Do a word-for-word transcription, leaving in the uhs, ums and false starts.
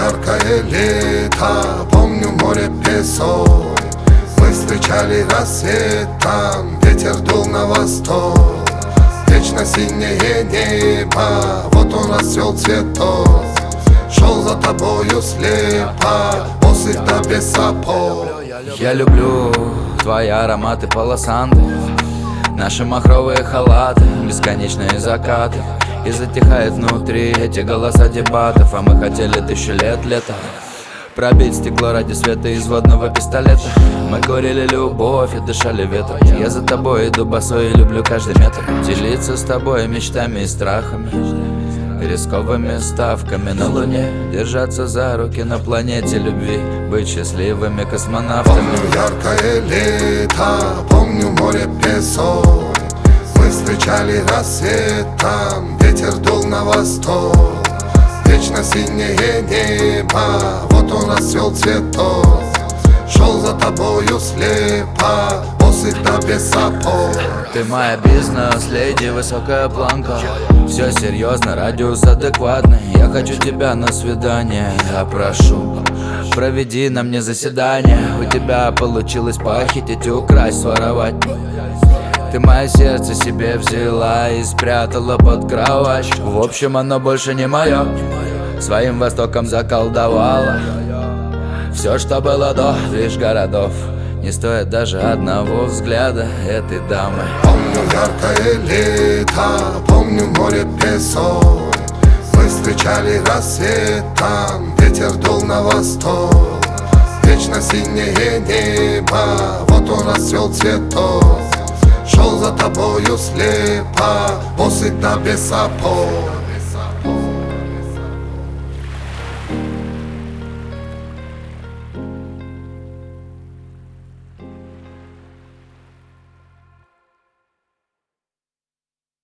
яркое лето, помню море, песок. Мы встречали рассвет там, ветер дул на восток. Вечно синее небо, вот он расцвел цветок. Шел за тобою слепо, босый да без сапог. Я люблю твои ароматы полосанты, наши махровые халаты, бесконечные закаты. И затихает внутри эти голоса дебатов. А мы хотели тысячу лет лета пробить стекло ради света из водного пистолета. Мы курили любовь и дышали ветром. Я за тобой иду босой и люблю каждый метр. Делиться с тобой мечтами и страхами, рисковыми ставками на луне. Держаться за руки на планете любви, быть счастливыми космонавтами. Помню яркое лето, помню море, песок. Мы встречали рассвет там, ветер дул на восток. Вечно синее небо, вот он расцвел цветок. Шел за тобою слепо, босый да без сапог. Ты моя бизнес-леди, высокая планка. Все серьезно, радиус адекватный. Я хочу тебя на свидание, я прошу, проведи на мне заседание. У тебя получилось похитить, украсть, своровать. Ты мое сердце себе взяла и спрятала под кровать. В общем, оно больше не мое, своим востоком заколдовала. Все, что было до, лишь городов, не стоит даже одного взгляда этой дамы. Помню яркое лето, помню море, песок. Мы встречали рассвет там, ветер дул на восток. Вечно синее небо, вот он расцвел цветок. Шел за тобою слепо, босый да без сапог.